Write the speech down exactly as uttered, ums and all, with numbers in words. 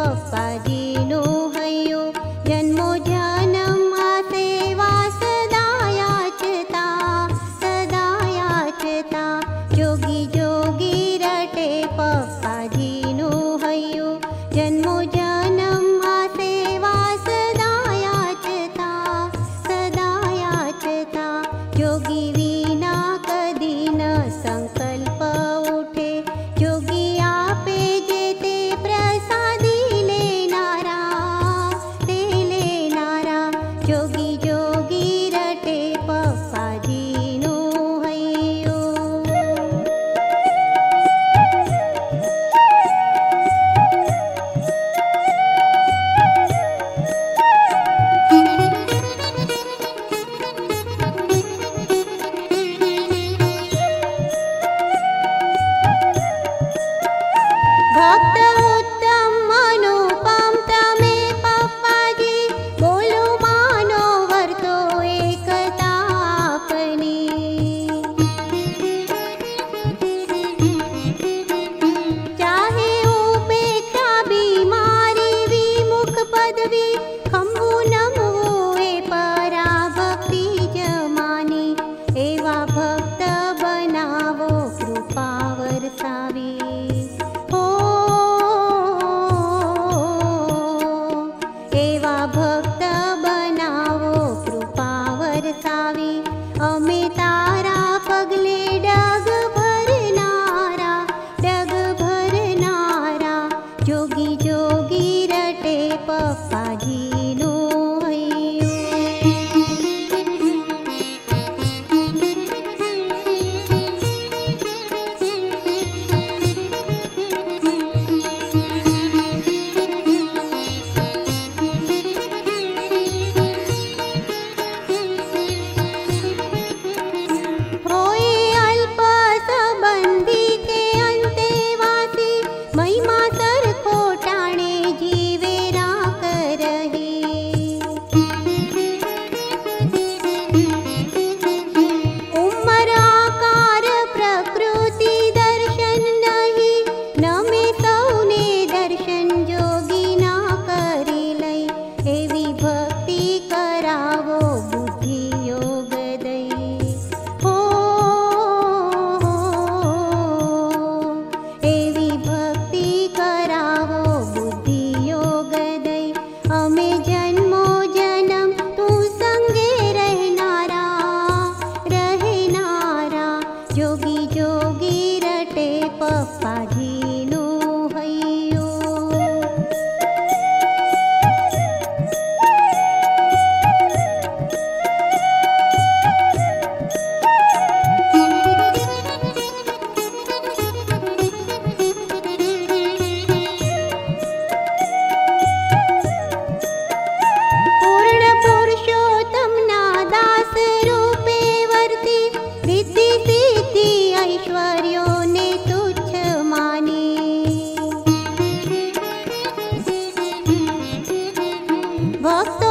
પપ્પાજીનો હૈયો, જન્મો જન્મ આ સેવા સદા યાચતા, સદા યાચતા. જોગી જોગી રટે પપ્પાજીનો હૈયો, જન્મો જન્મ આ સેવા સદા યાચતા, સદા યાચતા. જોગી વિના કદી ન સંકલ્પ ઉઠે, જોગી આપે જે તે પ્રસાદી લેનારા, તે લેનારા. જોગી જોગી રટે પપ્પાજીનો હૈયો. ભક્ત ઉત્તમ અનુપમ તમે પપ્પાજી, બોલો માનો વર્તો એકતા આપની. ચાહે ઉપેક્ષા બીમારી વિમુખ પદવી, ખંભું નમવું એ પરાભક્તિ જમાની. એવા ભક્ત બનાવો કૃપા વરસાવી. એવા ભક્ત બનાવો કૃપા વરસાવી. અમે તારા પગલે ડગ ભરનારા, ડગ ભરનારા. જોગી જોગી રટે પપ્પાજીનો હૈયો. હોય અલ્પ સંબંધી કે અંતેવાસી, મહિમા સરખો ટાણે જીવે રાખ રહી. ઉંમર આકાર પ્રકૃતિ દર્શન નહીં, નમે સૌને દર્શન જોગી ના કરી લઈ. એવી ભક્તિ કરાવો બુદ્ધિ યોગ દઈ. હો એવી ભક્તિ કરાવો બુદ્ધિ યોગ દઈ. અમે જન્મો જન્મ તું સંગે રહેનારા, રહેનારા. જોગી જોગી રટે પપ્પાજીનો હૈયો. પૂર્ણ પુરુષોત્તમના દાસ રૂપે વર્તી, રિદ્ધિ સિદ્ધિ ઐશ્વર્યોને તુચ્છ માની. ભક્ત